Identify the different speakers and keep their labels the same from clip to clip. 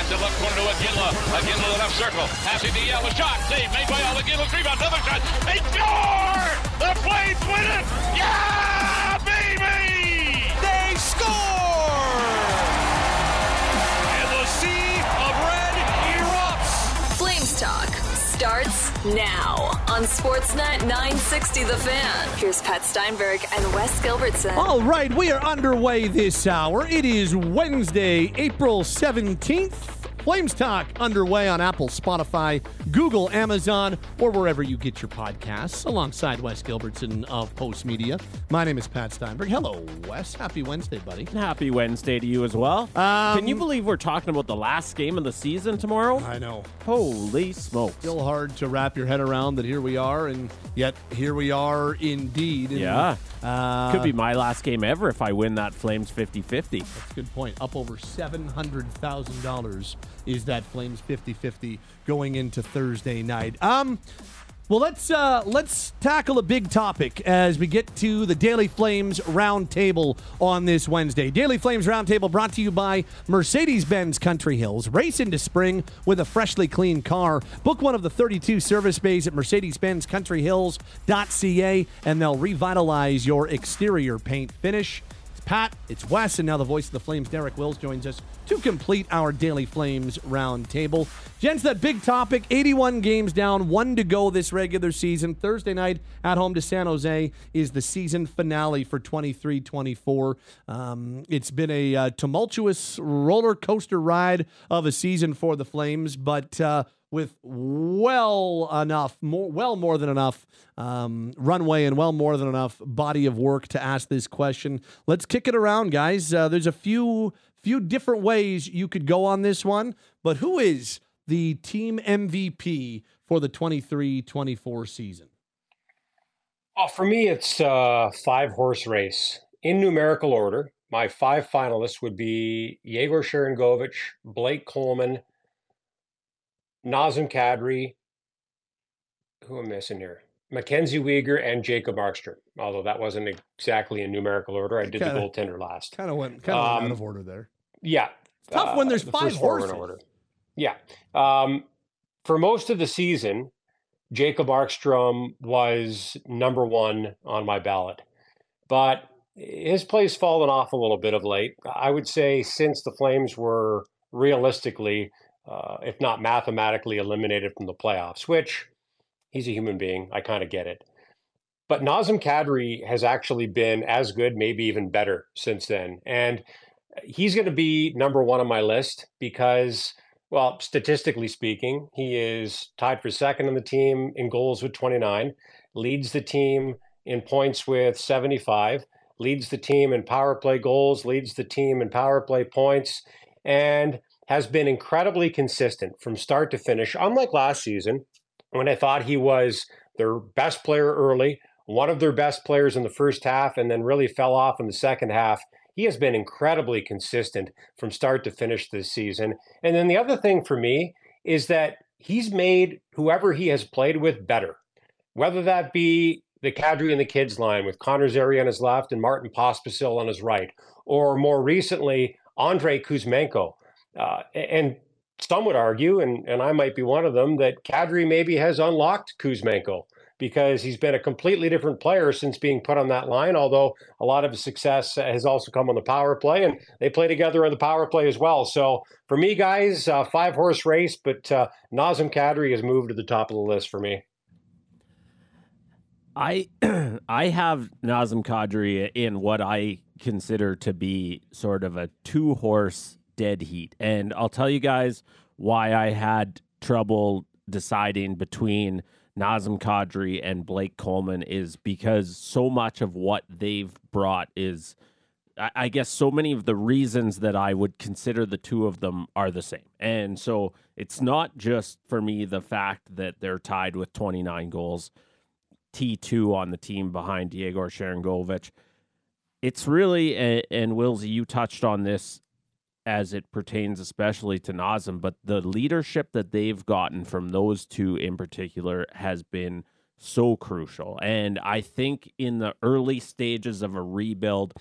Speaker 1: Pass it left corner to Iginla. Iginla to the left circle. Passing to Yell. A shot. Save made by All. Iginla. Rebound. Another shot. They score! The Flames win it! Yeah, baby!
Speaker 2: They score! And the sea of red erupts.
Speaker 3: Flames Talk starts now on Sportsnet 960 The Fan. Here's Pat Steinberg and Wes Gilbertson.
Speaker 4: All right, we are underway this hour. It is Wednesday, April 17th. Flames Talk underway on Apple, Spotify, Google, Amazon, or wherever you get your podcasts, alongside Wes Gilbertson of Post Media. My name is Pat Steinberg. Hello, Wes. Happy Wednesday, buddy.
Speaker 5: Happy Wednesday to you as well. Can you believe we're talking about the last game of the season tomorrow?
Speaker 4: I know.
Speaker 5: Holy smokes.
Speaker 4: Still hard to wrap your head around that here we are, and yet here we are indeed. And,
Speaker 5: yeah. Could be my last game ever if I win that Flames 50-50.
Speaker 4: That's a good point. Up over $700,000 is that Flames 50-50 going into Thursday night. Well, let's tackle a big topic as we get to the Daily Flames Roundtable on this Wednesday. Daily Flames Roundtable brought to you by Mercedes-Benz Country Hills. Race into spring with a freshly clean car. Book one of the 32 service bays at Mercedes-BenzCountryHills.ca, and they'll revitalize your exterior paint finish. It's Pat, it's Wes, and now the voice of the Flames, Derek Wills, joins us to complete our Daily Flames Roundtable. Gents, that big topic, 81 games down, 1 to go this regular season. Thursday night at home to San Jose is the season finale for 23-24. It's been a tumultuous roller coaster ride of a season for the Flames, but with more than enough runway and well more than enough body of work to ask this question. Let's kick it around, guys. There's a few different ways you could go on this one, but who is the team MVP for the 23-24 season?
Speaker 6: Oh, for me, it's a 5-horse race. In numerical order, my 5 finalists would be Yegor Sharangovich, Blake Coleman, Nazem Kadri, who am I missing here? Mackenzie Weegar and Jacob Markstrom. Although that wasn't exactly in numerical order. I did the goaltender last.
Speaker 4: Kind of went out of order there.
Speaker 6: Yeah.
Speaker 4: It's tough when there's 5 horses.
Speaker 6: Order. Yeah. For most of the season, Jacob Markstrom was number 1 on my ballot. But his play's fallen off a little bit of late. I would say since the Flames were realistically, if not mathematically, eliminated from the playoffs, which he's a human being. I kind of get it. But Nazem Kadri has actually been as good, maybe even better since then. And he's going to be number 1 on my list because, well, statistically speaking, he is tied for second on the team in goals with 29, leads the team in points with 75, leads the team in power play goals, leads the team in power play points, and has been incredibly consistent from start to finish. Unlike last season, when I thought he was their best player early, one of their best players in the first half, and then really fell off in the second half, he has been incredibly consistent from start to finish this season. And then the other thing for me is that he's made whoever he has played with better, whether that be the Kadri and the kids line with Connor Zary on his left and Martin Pospisil on his right, or more recently, Andrei Kuzmenko. And some would argue, and I might be one of them, that Kadri maybe has unlocked Kuzmenko because he's been a completely different player since being put on that line, although a lot of his success has also come on the power play, and they play together on the power play as well. So for me, guys, 5-horse race, but Nazem Kadri has moved to the top of the list for me.
Speaker 5: I have Nazem Kadri in what I consider to be sort of a 2-horse dead heat. And I'll tell you guys why I had trouble deciding between Nazem Kadri and Blake Coleman is because so much of what they've brought is, I guess, so many of the reasons that I would consider the two of them are the same. And so it's not just for me the fact that they're tied with 29 goals, T2 on the team behind Yegor Sharangovich. It's really, and Willsy, you touched on this as it pertains especially to Nazem, but the leadership that they've gotten from those two in particular has been so crucial. And I think in the early stages of a rebuild,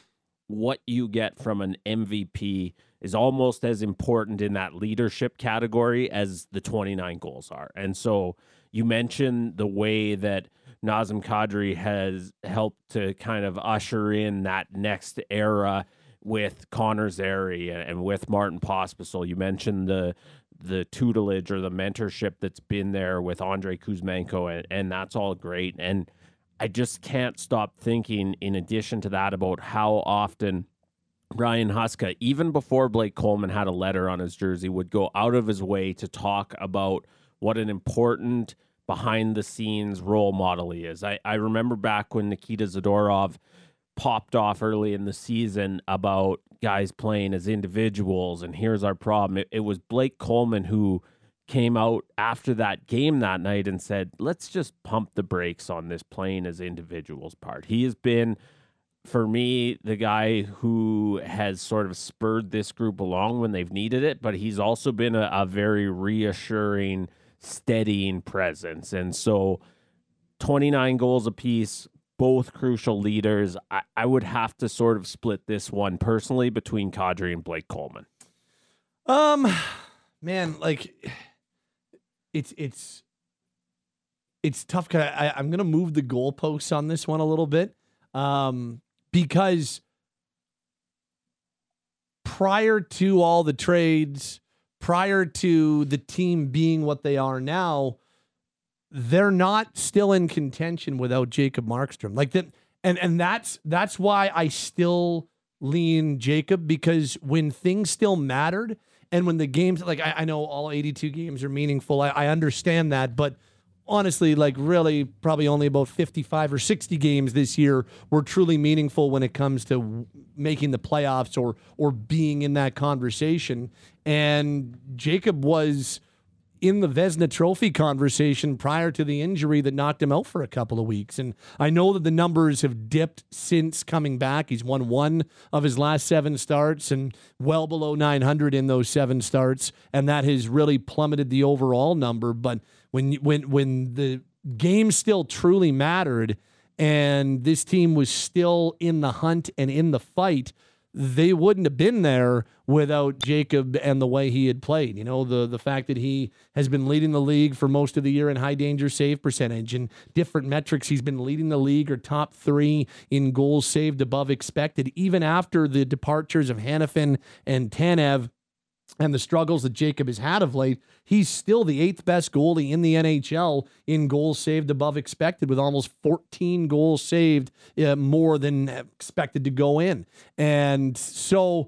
Speaker 5: what you get from an MVP is almost as important in that leadership category as the 29 goals are. And so you mentioned the way that Nazem Kadri has helped to kind of usher in that next era with Connor Zary and with Martin Pospisil. You mentioned the tutelage or the mentorship that's been there with Andrei Kuzmenko, and that's all great. And I just can't stop thinking, in addition to that, about how often Ryan Huska, even before Blake Coleman had a letter on his jersey, would go out of his way to talk about what an important behind-the-scenes role model he is. I remember back when Nikita Zadorov popped off early in the season about guys playing as individuals, and here's our problem. It was Blake Coleman who came out after that game that night and said, let's just pump the brakes on this playing as individuals part. He has been, for me, the guy who has sort of spurred this group along when they've needed it, but he's also been a very reassuring, steadying presence. And so 29 goals apiece, both crucial leaders. I would have to sort of split this one personally between Kadri and Blake Coleman.
Speaker 4: Man, like it's tough. I'm going to move the goalposts on this one a little bit. Because prior to all the trades, prior to the team being what they are now, they're not still in contention without Jacob Markstrom. Like that, and that's why I still lean Jacob, because when things still mattered and when the games, like I know all 82 games are meaningful. I understand that, but honestly, like really probably only about 55 or 60 games this year were truly meaningful when it comes to making the playoffs or being in that conversation. And Jacob was in the Vezina Trophy conversation prior to the injury that knocked him out for a couple of weeks. And I know that the numbers have dipped since coming back. He's won 1 of his last 7 starts and well below 900 in those 7 starts. And that has really plummeted the overall number. But when the game still truly mattered and this team was still in the hunt and in the fight, they wouldn't have been there without Jacob and the way he had played. You know, the fact that he has been leading the league for most of the year in high danger save percentage and different metrics. He's been leading the league or top 3 in goals saved above expected, even after the departures of Hanifin and Tanev and the struggles that Jacob has had of late. He's still the 8th best goalie in the NHL in goals saved above expected, with almost 14 goals saved more than expected to go in. And so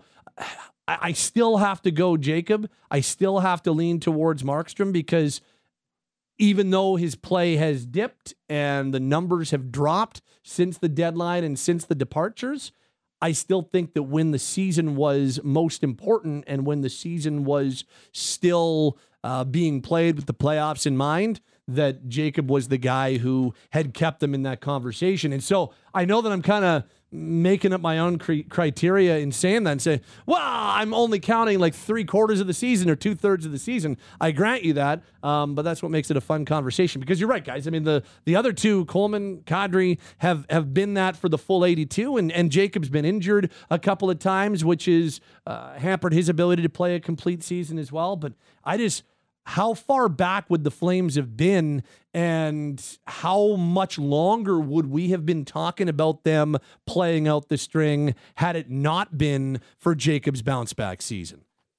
Speaker 4: I still have to go Jacob. I still have to lean towards Markstrom, because even though his play has dipped and the numbers have dropped since the deadline and since the departures, I still think that when the season was most important and when the season was still being played with the playoffs in mind, that Jacob was the guy who had kept them in that conversation. And so I know that I'm kind of making up my own criteria in saying that and say, well, I'm only counting like 3/4 of the season or 2/3 of the season. I grant you that. But that's what makes it a fun conversation, because you're right, guys. I mean, the other two, Coleman, Kadri, have been that for the full 82, and Jacob's been injured a couple of times, which has hampered his ability to play a complete season as well. But how far back would the Flames have been, and how much longer would we have been talking about them playing out the string had it not been for Jacob's bounce back season?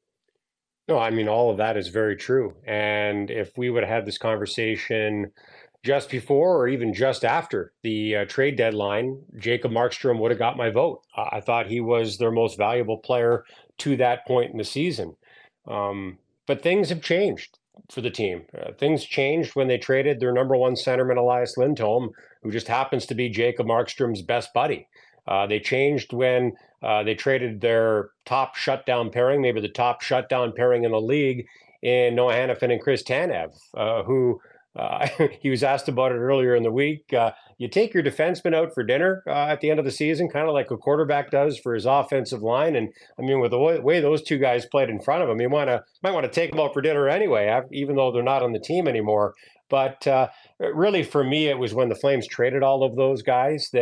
Speaker 6: No, I mean, all of that is very true. And if we would have had this conversation just before or even just after the trade deadline, Jacob Markstrom would have got my vote. I thought he was their most valuable player to that point in the season. But things have changed for the team. Things changed when they traded their number 1 centerman, Elias Lindholm, who just happens to be Jacob Markstrom's best buddy. They changed when they traded their top shutdown pairing, maybe the top shutdown pairing in the league, in Noah Hanifin and Chris Tanev, who he was asked about it earlier in the week. You take your defenseman out for dinner at the end of the season, kind of like a quarterback does for his offensive line. And I mean, with the way those two guys played in front of him, you might want to take them out for dinner anyway, even though they're not on the team anymore. But really, for me, it was when the Flames traded all of those guys that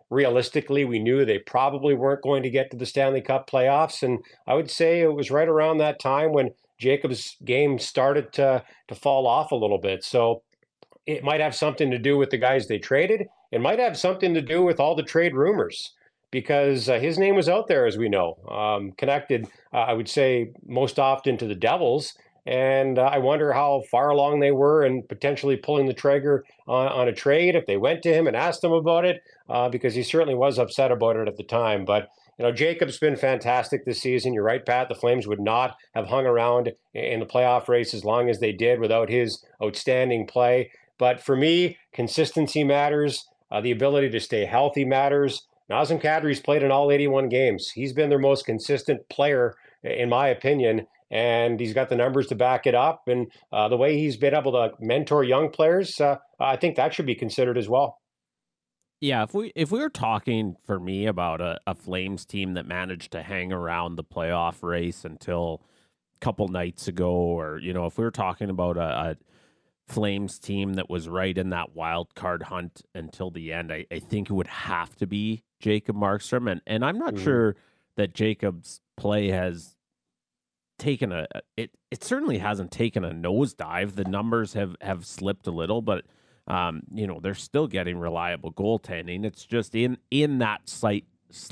Speaker 6: realistically, we knew they probably weren't going to get to the Stanley Cup playoffs. And I would say it was right around that time when Jacob's game started to fall off a little bit. So it might have something to do with the guys they traded. It might have something to do with all the trade rumors, because his name was out there, as we know, connected, I would say, most often to the Devils. And I wonder how far along they were in potentially pulling the trigger on a trade if they went to him and asked him about it, because he certainly was upset about it at the time. But, Jacob's been fantastic this season. You're right, Pat. The Flames would not have hung around in the playoff race as long as they did without his outstanding play. But for me, consistency matters. The ability to stay healthy matters. Nazem Kadri's played in all 81 games. He's been their most consistent player, in my opinion. And he's got the numbers to back it up. And the way he's been able to mentor young players, I think that should be considered as well.
Speaker 5: Yeah, if we were talking for me about a Flames team that managed to hang around the playoff race until a couple nights ago, or, if we were talking about a Flames team that was right in that wild card hunt until the end, I think it would have to be Jacob Markstrom. And I'm not sure that Jacob's play has taken it certainly hasn't taken a nosedive. The numbers have slipped a little, but they're still getting reliable goaltending. It's just in that slight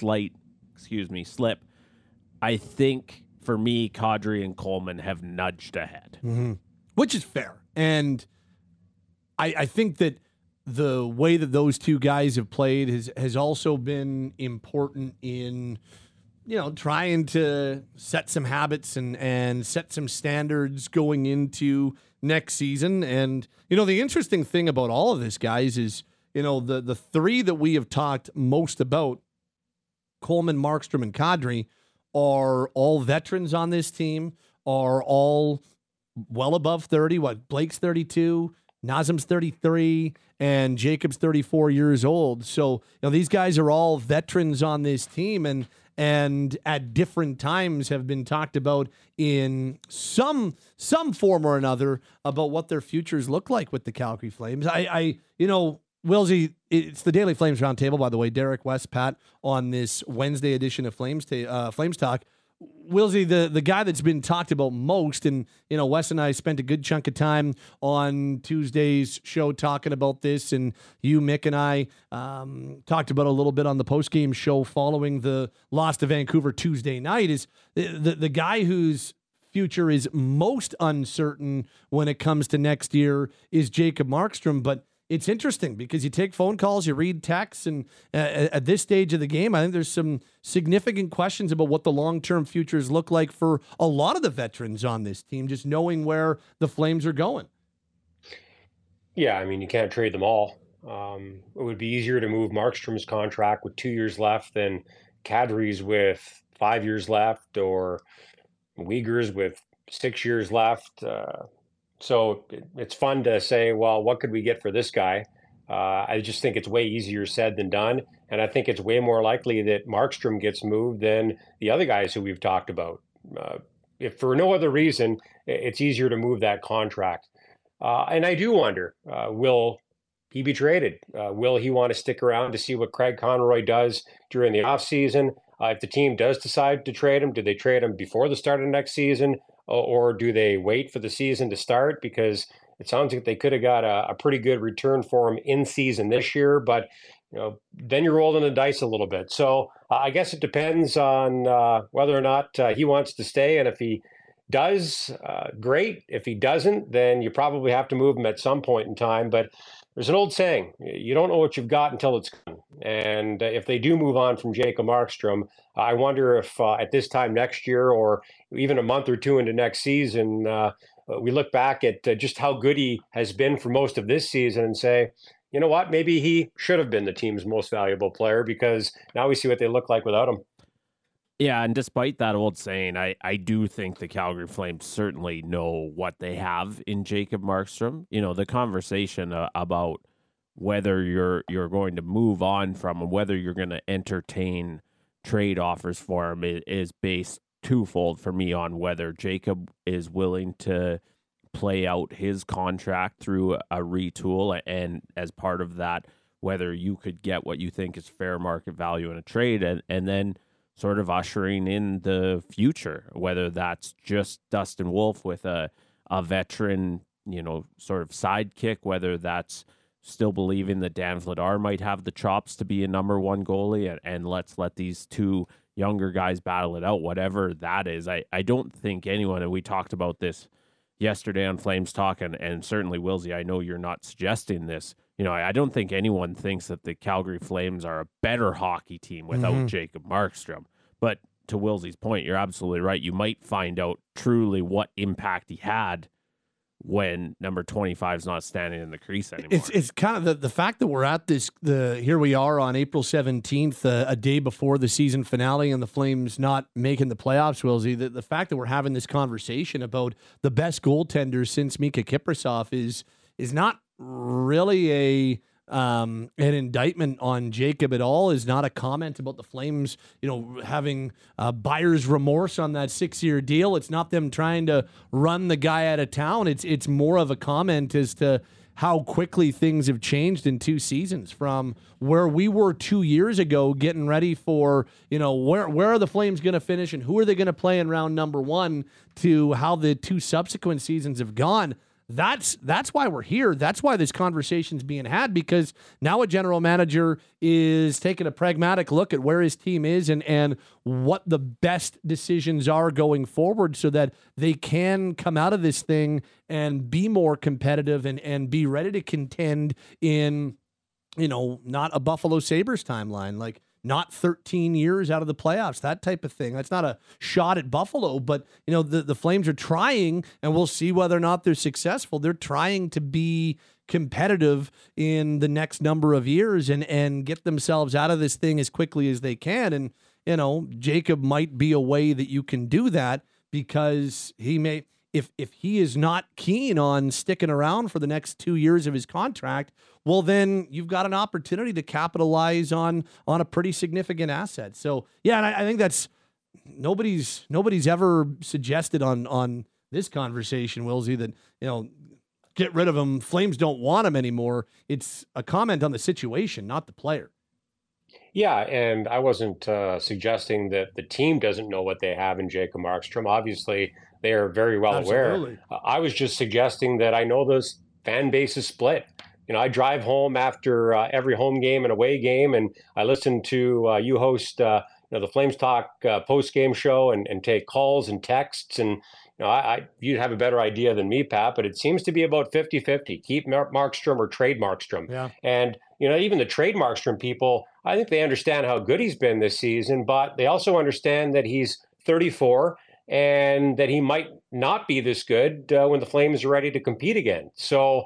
Speaker 5: slip. I think for me, Kadri and Coleman have nudged ahead,
Speaker 4: which is fair. And I think that the way that those two guys have played has also been important in trying to set some habits and set some standards going into next season. And, the interesting thing about all of this, guys, is, the three that we have talked most about, Coleman, Markstrom, and Kadri, are all veterans on this team, are all well above 30. Blake's 32, Nazem's 33, and Jacob's 34 years old. So, these guys are all veterans on this team, and at different times have been talked about in some form or another about what their futures look like with the Calgary Flames. Wilsey, it's the Daily Flames Roundtable, by the way. Derek, West, Pat, on this Wednesday edition of Flames Talk. Wilsey, the guy that's been talked about most, and Wes and I spent a good chunk of time on Tuesday's show talking about this, and you, Mick, and I talked about a little bit on the postgame show following the loss to Vancouver Tuesday night, is the guy whose future is most uncertain when it comes to next year is Jacob Markstrom. But it's interesting because you take phone calls, you read texts, and at this stage of the game, I think there's some significant questions about what the long-term futures look like for a lot of the veterans on this team, just knowing where the Flames are going.
Speaker 6: Yeah, you can't trade them all. It would be easier to move Markstrom's contract with 2 years left than Kadri's with 5 years left, or Uyghur's with 6 years left. So it's fun to say, well, what could we get for this guy? I just think it's way easier said than done. And I think it's way more likely that Markstrom gets moved than the other guys who we've talked about. If for no other reason, it's easier to move that contract. And I do wonder, will he be traded? Will he want to stick around to see what Craig Conroy does during the offseason? If the team does decide to trade him, do they trade him before the start of next season? Or do they wait for the season to start? Because it sounds like they could have got a pretty good return for him in season this year, but then you're rolling the dice a little bit. So I guess it depends on whether or not he wants to stay. And if he does, great. If he doesn't, then you probably have to move him at some point in time. But there's an old saying, you don't know what you've got until it's gone. And if they do move on from Jacob Markstrom, I wonder if at this time next year, or even a month or two into next season, we look back at just how good he has been for most of this season and say, you know what, maybe he should have been the team's most valuable player, because now we see what they look like without him.
Speaker 5: Yeah, and despite that old saying, I do think the Calgary Flames certainly know what they have in Jacob Markstrom. The conversation about whether you're going to move on from him, whether you're going to entertain trade offers for him, is based twofold for me on whether Jacob is willing to play out his contract through a retool, and as part of that, whether you could get what you think is fair market value in a trade, and then sort of ushering in the future, whether that's just Dustin Wolf with a veteran, sort of sidekick, whether that's still believing that Dan Vladar might have the chops to be a number one goalie, and let's let these two younger guys battle it out, whatever that is. I don't think anyone, and we talked about this yesterday on Flames Talk, and certainly Wilsey, I know you're not suggesting this. I don't think anyone thinks that the Calgary Flames are a better hockey team without Jacob Markstrom. But to Wilsey's point, you're absolutely right. You might find out truly what impact he had when number 25 is not standing in the crease anymore.
Speaker 4: It's kind of the fact that we're at here we are on April 17th, a day before the season finale, and the Flames not making the playoffs, Wilsey. The fact that we're having this conversation about the best goaltender since Mika Kiprasov is not really an indictment on Jacob at all, is not a comment about the Flames, having buyer's remorse on that 6-year deal. It's not them trying to run the guy out of town. It's more of a comment as to how quickly things have changed in 2 seasons, from where we were 2 years ago getting ready for, where are the Flames going to finish and who are they going to play in round number 1, to how the 2 subsequent seasons have gone. That's why we're here. That's why this conversation's being had, because now a general manager is taking a pragmatic look at where his team is and what the best decisions are going forward, so that they can come out of this thing and be more competitive and be ready to contend in, not a Buffalo Sabres timeline, like not 13 years out of the playoffs, that type of thing. That's not a shot at Buffalo, but the Flames are trying, and we'll see whether or not they're successful. They're trying to be competitive in the next number of years and get themselves out of this thing as quickly as they can. And, Jacob might be a way that you can do that, because he may, if he is not keen on sticking around for the next 2 years of his contract, well, then you've got an opportunity to capitalize on a pretty significant asset. So, yeah, and I think that's nobody's ever suggested on this conversation, Wilsey, that, get rid of him. Flames don't want him anymore. It's a comment on the situation, not the player.
Speaker 6: Yeah, and I wasn't suggesting that the team doesn't know what they have in Jacob Markstrom. Obviously, they are very well aware. I was just suggesting that I know this fan base is split. I drive home after every home game and away game, and I listen to you host the Flames Talk post-game show and take calls and texts. And you'd have a better idea than me, Pat, but it seems to be about 50-50. Keep Markstrom or trade Markstrom.
Speaker 4: Yeah.
Speaker 6: And, even the trade Markstrom people, I think they understand how good he's been this season, but they also understand that he's 34 and that he might not be this good when the Flames are ready to compete again. So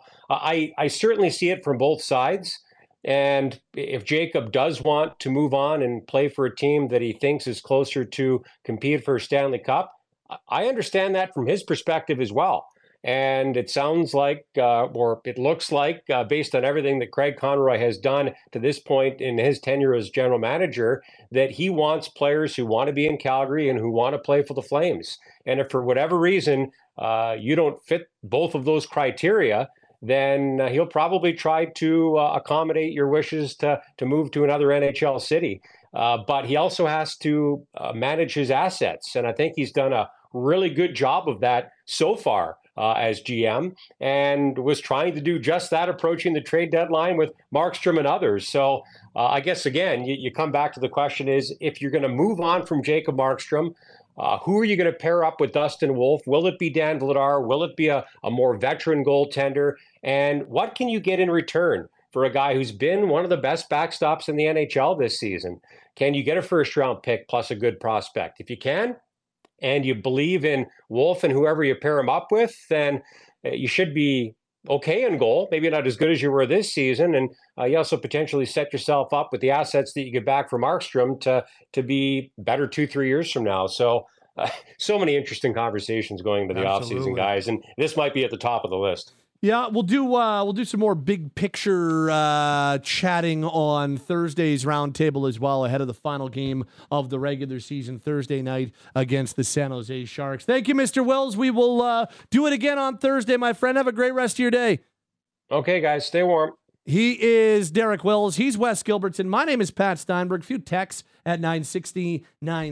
Speaker 6: I certainly see it from both sides. And if Jacob does want to move on and play for a team that he thinks is closer to compete for a Stanley Cup, I understand that from his perspective as well. And it sounds like, or it looks like, based on everything that Craig Conroy has done to this point in his tenure as general manager, that he wants players who want to be in Calgary and who want to play for the Flames. And if for whatever reason you don't fit both of those criteria, then he'll probably try to accommodate your wishes to move to another NHL city. But he also has to manage his assets. And I think he's done a really good job of that so far as GM, and was trying to do just that, approaching the trade deadline with Markstrom and others. So I guess, again, you come back to the question is, if you're going to move on from Jacob Markstrom, who are you going to pair up with Dustin Wolf? Will it be Dan Vladar? Will it be a more veteran goaltender? And what can you get in return for a guy who's been one of the best backstops in the NHL this season? Can you get a first-round pick plus a good prospect? If you can, and you believe in Wolf and whoever you pair him up with, then you should be okay in goal. Maybe not as good as you were this season. And you also potentially set yourself up with the assets that you get back from Markstrom to be better 2-3 years from now. So so many interesting conversations going into the offseason, guys. And this might be at the top of the list.
Speaker 4: Yeah, we'll do some more big picture chatting on Thursday's roundtable as well, ahead of the final game of the regular season Thursday night against the San Jose Sharks. Thank you, Mr. Wills. We will do it again on Thursday, my friend. Have a great rest of your day.
Speaker 6: Okay, guys, stay warm.
Speaker 4: He is Derek Wills. He's Wes Gilbertson. My name is Pat Steinberg. A few texts at 960.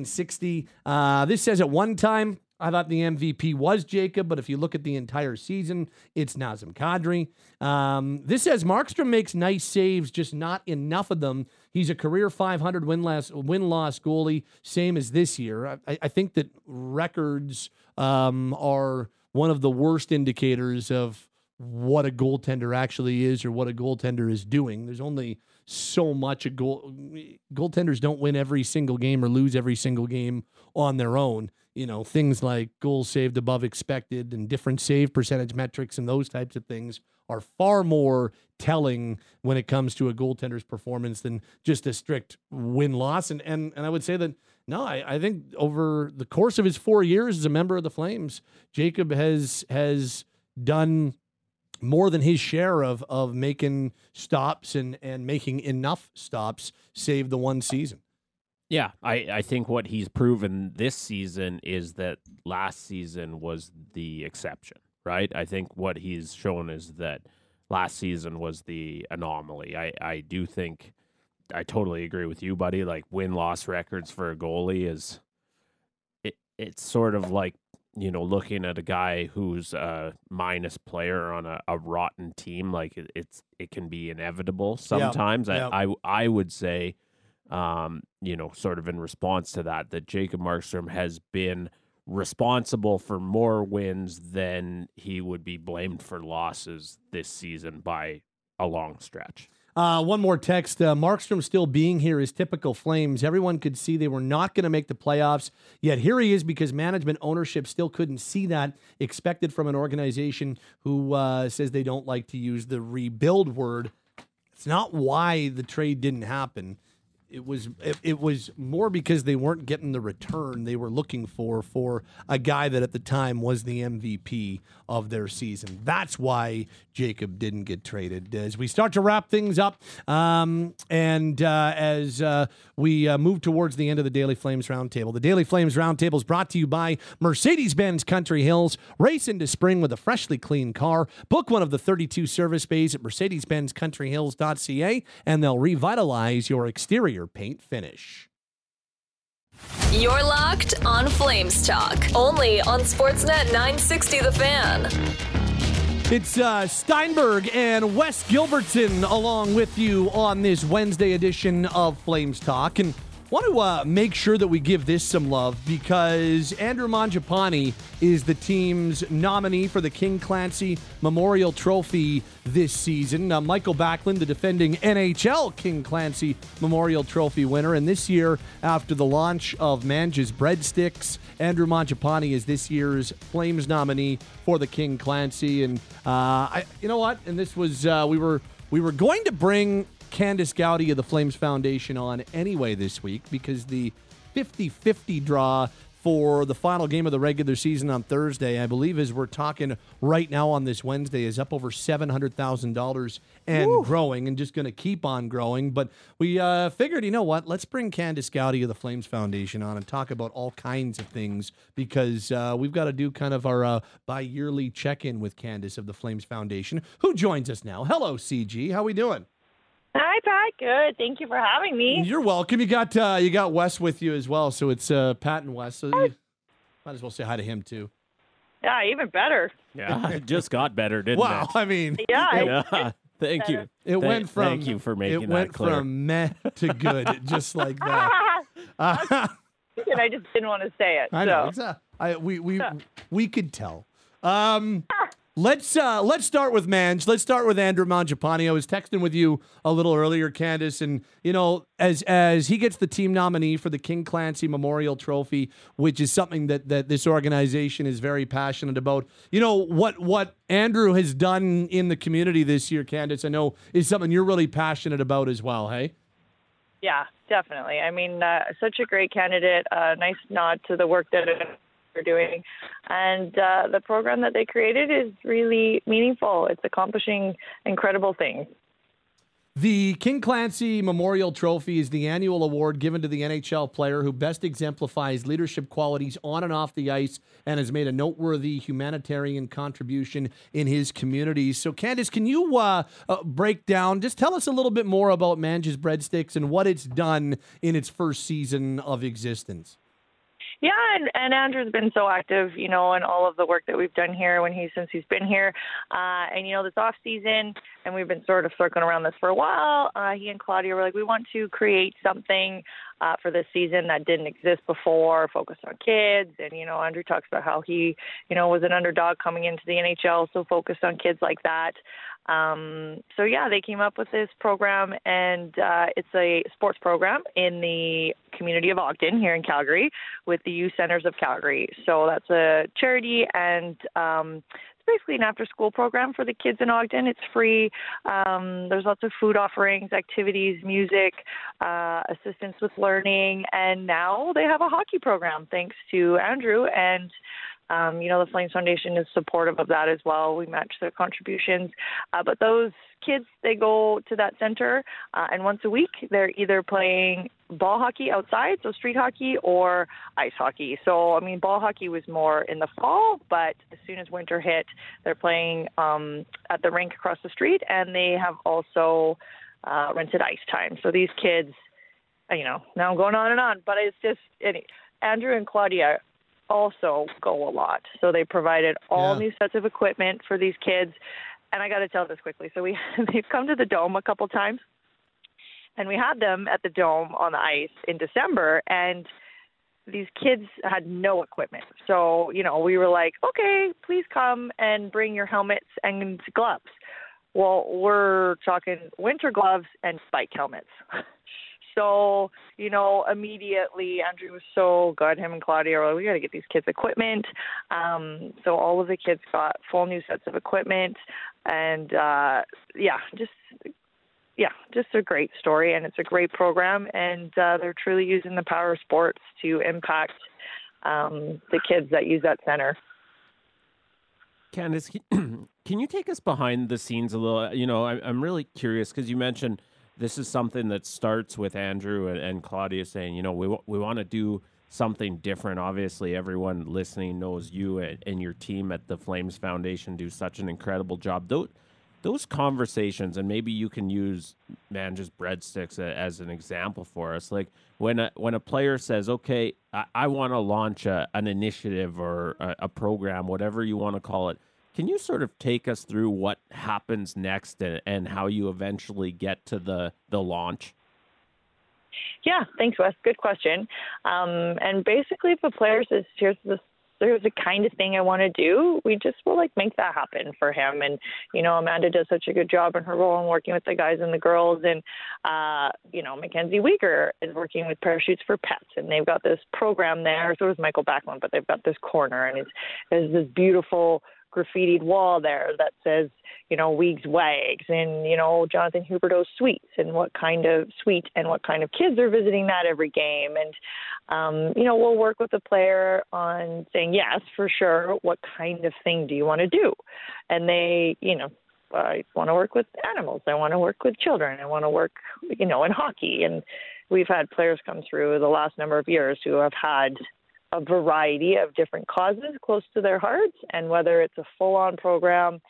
Speaker 4: This says at one time, I thought the MVP was Jacob, but if you look at the entire season, it's Nazem Kadri. This says Markstrom makes nice saves, just not enough of them. He's a career 500 win-loss goalie, same as this year. I think that records are one of the worst indicators of what a goaltender actually is or what a goaltender is doing. There's only so much goaltenders don't win every single game or lose every single game on their own. You know, things like goals saved above expected and different save percentage metrics and those types of things are far more telling when it comes to a goaltender's performance than just a strict win-loss. And I would say that, no, I think over the course of his 4 years as a member of the Flames, Jacob has done more than his share of making stops and making enough stops save the one season.
Speaker 5: Yeah, I think what he's proven this season is that last season was the exception, right? I think what he's shown is that last season was the anomaly. I do think, I totally agree with you, buddy. Like win-loss records for a goalie is, it's sort of like, you know, looking at a guy who's a minus player on a rotten team. Like it can be inevitable sometimes. Yeah. I would say, you know, sort of in response to that Jacob Markstrom has been responsible for more wins than he would be blamed for losses this season by a long stretch.
Speaker 4: One more text. Markstrom still being here is typical Flames. Everyone could see they were not going to make the playoffs, yet here he is because management ownership still couldn't see that, expected from an organization who says they don't like to use the rebuild word. It's not why the trade didn't happen. It was more because they weren't getting the return they were looking for a guy that at the time was the MVP of their season. That's why Jacob didn't get traded. As we start to wrap things up, as we move towards the end of the Daily Flames Roundtable, the Daily Flames Roundtable is brought to you by Mercedes-Benz Country Hills. Race into spring with a freshly clean car. Book one of the 32 service bays at mercedes-benzcountryhills.ca, and they'll revitalize your exterior paint finish.
Speaker 3: You're locked on Flames Talk, only on Sportsnet 960 The Fan.
Speaker 4: It's Steinberg and Wes Gilbertson along with you on this Wednesday edition of Flames Talk. And want to make sure that we give this some love because Andrew Mangiapane is the team's nominee for the King Clancy Memorial Trophy this season. Michael Backlund, the defending NHL King Clancy Memorial Trophy winner. And this year, after the launch of Mange's Breadsticks, Andrew Mangiapane is this year's Flames nominee for the King Clancy. And you know what? And this was, we were going to bring Candice Gowdy of the Flames Foundation on anyway this week because the 50-50 draw for the final game of the regular season on Thursday, I believe as we're talking right now on this Wednesday, is up over $700,000 and growing and just going to keep on growing. But we figured, you know what, let's bring Candice Gowdy of the Flames Foundation on and talk about all kinds of things because we've got to do kind of our bi-yearly check-in with Candice of the Flames Foundation, who joins us now. Hello, CG. How we doing?
Speaker 7: Hi, Pat. Good. Thank you for having me.
Speaker 4: You're welcome. You got Wes with you as well, so it's Pat and Wes. So you might as well say hi to him too.
Speaker 7: Yeah, even better.
Speaker 5: Yeah, it just got better, didn't it?
Speaker 4: Wow, I mean,
Speaker 5: yeah. Thank you. Thank you for making that clear.
Speaker 4: It went from meh to good, just like that.
Speaker 7: I just didn't want to say it.
Speaker 4: I know. We could tell. Let's start with Mange. Let's start with Andrew Mangiapane. I was texting with you a little earlier, Candice, and you know, as he gets the team nominee for the King Clancy Memorial Trophy, which is something that this organization is very passionate about. You know what Andrew has done in the community this year, Candice, I know is something you're really passionate about as well. Hey.
Speaker 7: Yeah, definitely. I mean, such a great candidate. Nice nod to the work that they're doing, and the program that they created is really meaningful. It's accomplishing incredible things.
Speaker 4: The King Clancy Memorial Trophy is the annual award given to the NHL player who best exemplifies leadership qualities on and off the ice and has made a noteworthy humanitarian contribution in his community. So, Candace, can you break down, just tell us a little bit more about Manges Breadsticks and what it's done in its first season of existence?
Speaker 7: Yeah, and Andrew's been so active, in all of the work that we've done here since he's been here. And this off season, and we've been sort of circling around this for a while. He and Claudia were like, we want to create something for this season that didn't exist before, focused on kids. And Andrew talks about how he, was an underdog coming into the NHL, so focused on kids like that. So they came up with this program, and it's a sports program in the community of Ogden here in Calgary with the Youth Centers of Calgary. So that's a charity, and it's basically an after-school program for the kids in Ogden. It's free. There's lots of food offerings, activities, music, assistance with learning, and now they have a hockey program thanks to Andrew, and the Flames Foundation is supportive of that as well. We match their contributions. But those kids, they go to that center, and once a week, they're either playing ball hockey outside, so street hockey, or ice hockey. So, ball hockey was more in the fall, but as soon as winter hit, they're playing at the rink across the street, and they have also rented ice time. So these kids, now I'm going on and on, but it's just, Andrew and Claudia also go a lot. So they provided all new sets of equipment for these kids. And I got to tell this quickly. So they've come to the Dome a couple times, and we had them at the Dome on the ice in December, and these kids had no equipment. So, we were like, okay, please come and bring your helmets and gloves. Well, we're talking winter gloves and spike helmets. So, immediately Andrew was so good. Him and Claudia were like, we got to get these kids equipment. So all of the kids got full new sets of equipment, and just a great story, and it's a great program, and they're truly using the power of sports to impact the kids that use that center.
Speaker 5: Candace, can you take us behind the scenes a little? I'm really curious because you mentioned this is something that starts with Andrew and Claudia saying, we want to do something different. Obviously, everyone listening knows you and your team at the Flames Foundation do such an incredible job. Those conversations, and maybe you can use Manges Breadsticks as an example for us. Like when a player says, okay, I want to launch an initiative or a program, whatever you want to call it, can you sort of take us through what happens next and how you eventually get to the launch?
Speaker 7: Yeah, thanks, Wes. Good question. And basically, if a player says, here's the kind of thing I want to do, we just will make that happen for him. And, Amanda does such a good job in her role in working with the guys and the girls. And, Mackenzie Weegar is working with Parachutes for Pets, and they've got this program there. So does Michael Backlund, but they've got this corner, and there's this beautiful graffitied wall there that says, Weeks Wags and, Jonathan Huberdeau's Sweets and what kind of sweet and what kind of kids are visiting that every game. And, we'll work with the player on saying, yes, for sure. What kind of thing do you want to do? And they, I want to work with animals. I want to work with children. I want to work, in hockey. And we've had players come through the last number of years who have had a variety of different causes close to their hearts, and whether it's a full-on program,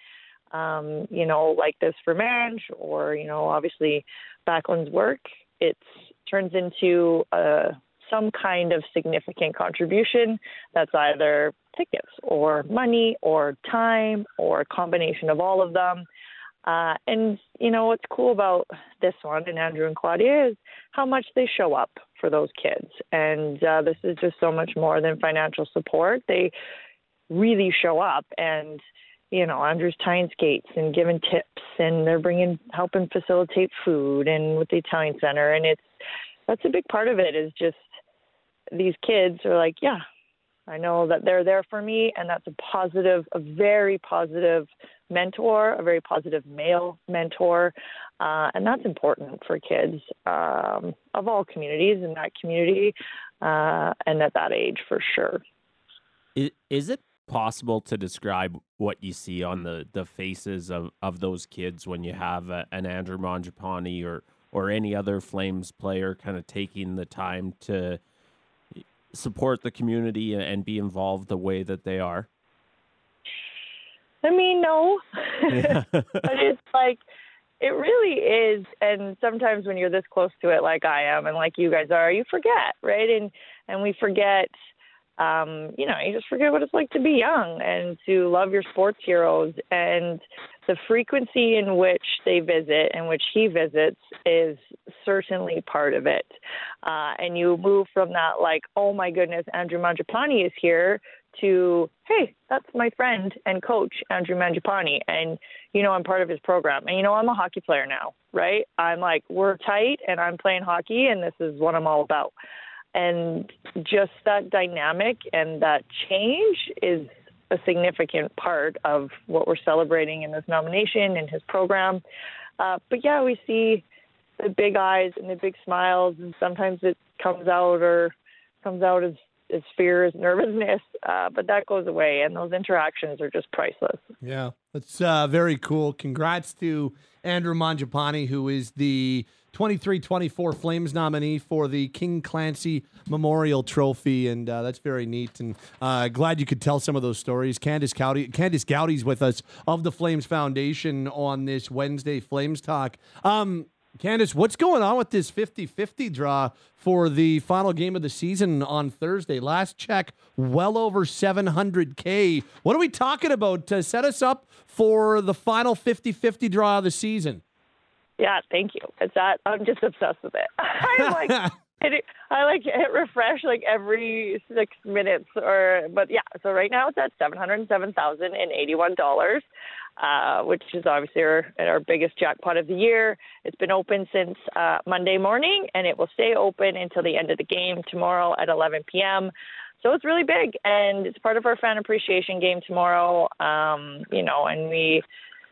Speaker 7: like this for Mange, or, obviously Backlund's work, it turns into some kind of significant contribution that's either tickets or money or time or a combination of all of them. And, what's cool about this one and Andrew and Claudia is how much they show up for those kids. And this is just so much more than financial support. They really show up, and, Andrew's tying skates and giving tips, and they're helping facilitate food and with the Italian Center. And that's a big part of it, is just these kids are like, yeah, I know that they're there for me, and that's a very positive mentor, a very positive male mentor, and that's important for kids of all communities in that community and at that age, for sure.
Speaker 5: Is it possible to describe what you see on the faces of those kids when you have an Andrew Mangiapane or any other Flames player kind of taking the time to support the community and be involved the way that they are?
Speaker 7: I mean, no.
Speaker 5: Yeah.
Speaker 7: But it's like, it really is. And sometimes when you're this close to it, like I am and like you guys are, you forget, right? And we forget, you just forget what it's like to be young and to love your sports heroes. And the frequency in which they visit and which he visits is certainly part of it. And you move from that, like, oh my goodness, Andrew Mangiapane is here, to, hey, that's my friend and coach, Andrew Mangiapane. And, I'm part of his program. And, I'm a hockey player now, right? I'm like, we're tight and I'm playing hockey and this is what I'm all about. And just that dynamic and that change is a significant part of what we're celebrating in this nomination and his program. But yeah, we see the big eyes and the big smiles, and sometimes it comes out as fear, as nervousness, but that goes away, and those interactions are just priceless.
Speaker 4: Yeah, that's very cool. Congrats to Andrew Mangiapane, who is the 23-24 Flames nominee for the King Clancy Memorial Trophy, and that's very neat. And glad you could tell some of those stories. Candice Gowdy's with us of the Flames Foundation on this Wednesday Flames Talk. Candice, what's going on with this 50-50 draw for the final game of the season on Thursday? Last check, well over $700K. What are we talking about to set us up for the final 50-50 draw of the season?
Speaker 7: Yeah, thank you. I'm just obsessed with it. I hit refresh like every 6 minutes. But yeah, so right now it's at $707,081. Which is obviously our biggest jackpot of the year. It's been open since Monday morning, and it will stay open until the end of the game tomorrow at 11 p.m. So it's really big, and it's part of our fan appreciation game tomorrow. And we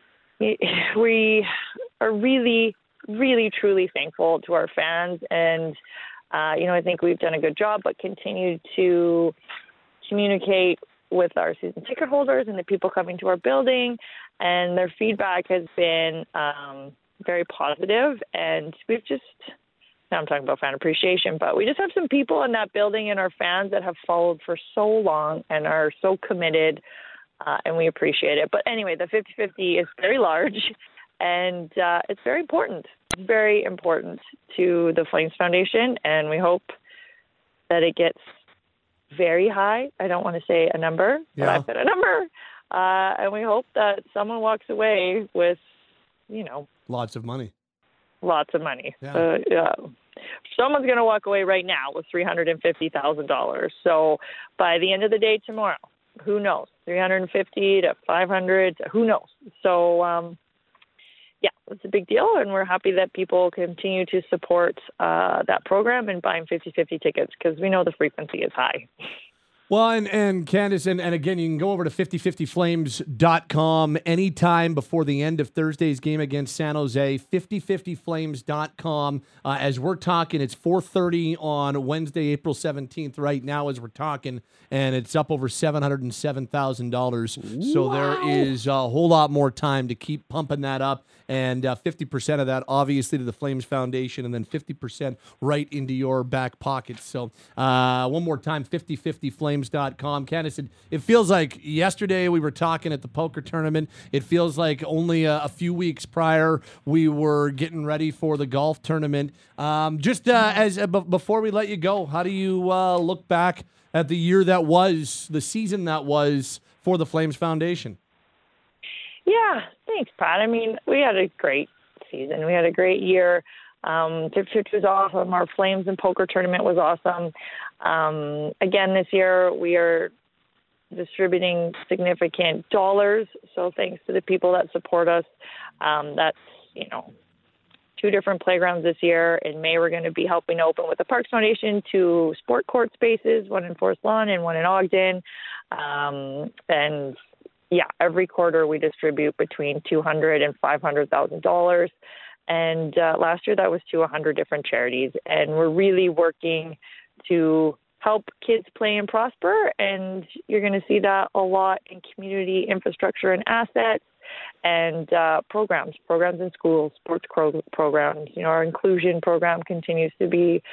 Speaker 7: are really, really, truly thankful to our fans. And, I think we've done a good job, but continue to communicate with our season ticket holders and the people coming to our building, and their feedback has been very positive. And now I'm talking about fan appreciation, but we just have some people in that building and our fans that have followed for so long and are so committed, and we appreciate it. But anyway, the 50-50 is very large, and it's very important. It's very important to the Flames Foundation, and we hope that it gets very high. I don't want to say a number, but I've got a number. And we hope that someone walks away with,
Speaker 4: lots of money.
Speaker 7: Lots of money.
Speaker 4: Yeah.
Speaker 7: Someone's going to walk away right now with $350,000. So by the end of the day tomorrow, who knows? 350 to 500, who knows? So, it's a big deal, and we're happy that people continue to support that program and buying 50-50 tickets, because we know the frequency is high.
Speaker 4: Well, and Candice, and again, you can go over to 5050flames.com anytime before the end of Thursday's game against San Jose, 5050flames.com. As we're talking, it's 4:30 on Wednesday, April 17th right now as we're talking, and it's up over $707,000. So there is a whole lot more time to keep pumping that up, and 50% of that, obviously, to the Flames Foundation, and then 50% right into your back pocket. So one more time, 5050flames.com. Candice, it feels like yesterday we were talking at the poker tournament. It feels like only a few weeks prior we were getting ready for the golf tournament. Before we let you go, how do you look back at the year that was, the season that was for the Flames Foundation?
Speaker 7: Yeah, thanks, Pat. I mean, we had a great season. We had a great year. 50-50 was awesome. Our Flames and poker tournament was awesome. Again, this year we are distributing significant dollars. So thanks to the people that support us. That's, 2 different playgrounds this year. In May, we're going to be helping open with the Parks Foundation 2 sport court spaces, one in Forest Lawn and one in Ogden. Every quarter we distribute between $200,000 and $500,000. And last year that was to 100 different charities. And we're really working to help kids play and prosper, and you're going to see that a lot in community infrastructure and assets and programs in schools, sports programs. Our inclusion program continues to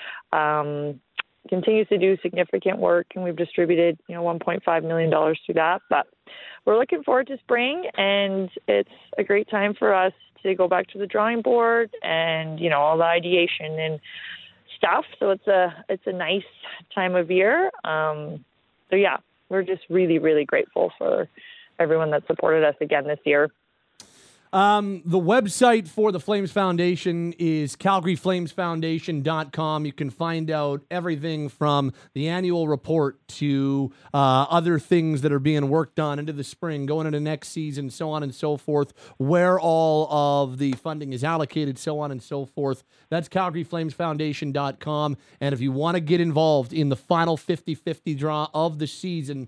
Speaker 7: do significant work, and we've distributed $1.5 million to that. But we're looking forward to spring, and it's a great time for us to go back to the drawing board and all the ideation and stuff. So it's a nice time of year. So yeah, we're just really, really grateful for everyone that supported us again this year.
Speaker 4: The website for the Flames Foundation is calgaryflamesfoundation.com. You can find out everything from the annual report to other things that are being worked on into the spring, going into next season, so on and so forth, where all of the funding is allocated, so on and so forth. That's calgaryflamesfoundation.com. And if you want to get involved in the final 50-50 draw of the season,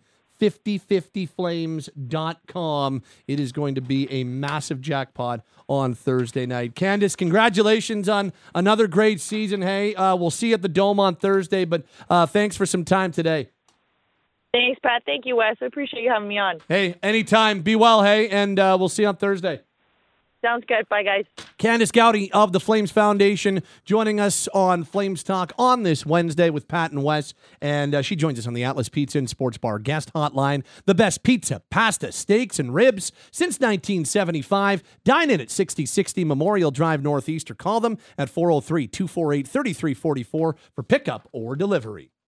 Speaker 4: 5050flames.com. It is going to be a massive jackpot on Thursday night. Candace, congratulations on another great season. Hey, we'll see you at the Dome on Thursday, but thanks for some time today.
Speaker 7: Thanks, Pat. Thank you, Wes. I appreciate you having me on.
Speaker 4: Hey, anytime. Be well, hey, and we'll see you on Thursday.
Speaker 7: Sounds good. Bye, guys.
Speaker 4: Candace Gowdy of the Flames Foundation joining us on Flames Talk on this Wednesday with Pat and Wes. And she joins us on the Atlas Pizza and Sports Bar guest hotline. The best pizza, pasta, steaks, and ribs since 1975. Dine in at 6060 Memorial Drive Northeast or call them at 403-248-3344 for pickup or delivery.